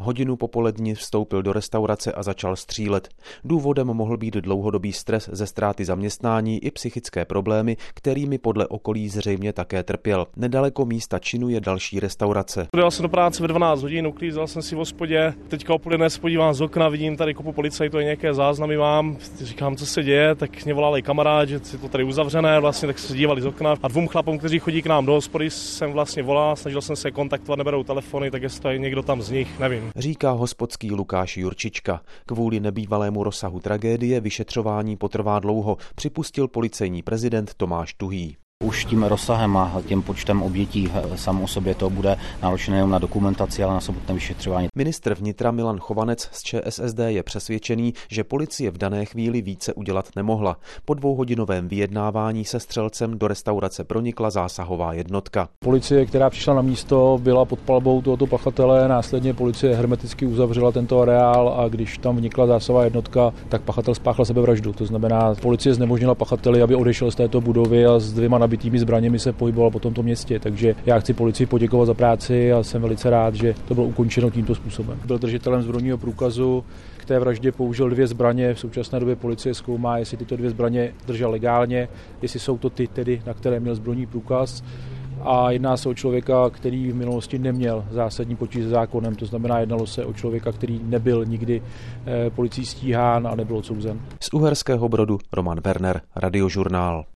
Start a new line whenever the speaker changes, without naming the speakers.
Hodinu po poledni vstoupil do restaurace a začal střílet. Důvodem mohl být dlouhodobý stres ze ztráty zaměstnání i psychické problémy, kterými podle okolí zřejmě také trpěl. Nedaleko místa činu je další restaurace.
Dojel jsem do práce ve 12 hodin, uklízel jsem si v hospodě. Teďka o půl jedné se podívám z okna, vidím tady kopu policajtů, nějaké záznamy mám. Říkám, co se děje, tak mě volal kamarád, že je to tady uzavřené, vlastně tak se dívali z okna. A dvou chlapům, kteří chodí k nám do hospody, jsem vlastně volal, snažil jsem se kontaktovat, neberou telefony, tak jestli to je někdo tam z nich, nevím.
Říká hospodský Lukáš Jurčička. Kvůli nebývalému rozsahu tragédie vyšetřování potrvá dlouho, připustil policejní prezident Tomáš Tuhý.
Už tím rozsahem a tím počtem obětí sám o sobě to bude náročné nejen na dokumentaci, ale na samotné vyšetřování.
Ministr vnitra Milan Chovanec z ČSSD je přesvědčený, že policie v dané chvíli více udělat nemohla. Po dvouhodinovém vyjednávání se střelcem do restaurace pronikla zásahová jednotka.
Policie, která přišla na místo, byla pod palbou tohoto pachatele, následně policie hermeticky uzavřela tento areál a když tam vnikla zásahová jednotka, tak pachatel spáchal sebevraždu. To znamená, policie znemožnila pachateli, aby odešel z této budovy a s 2 nabitými zbraněmi se pohyboval po tomto městě. Takže já chci policii poděkovat za práci a jsem velice rád, že to bylo ukončeno tímto způsobem. Byl držitelem zbrojního průkazu, k té vraždě použil 2 zbraně. V současné době policie zkoumá, jestli tyto 2 zbraně držel legálně, jestli jsou to ty tedy, na které měl zbrojní průkaz. A jedná se o člověka, který v minulosti neměl zásadní potíž se zákonem, to znamená, jednalo se o člověka, který nebyl nikdy policií stíhán a nebyl odsouzen.
Z Uherského Brodu Roman Werner, Radiožurnál.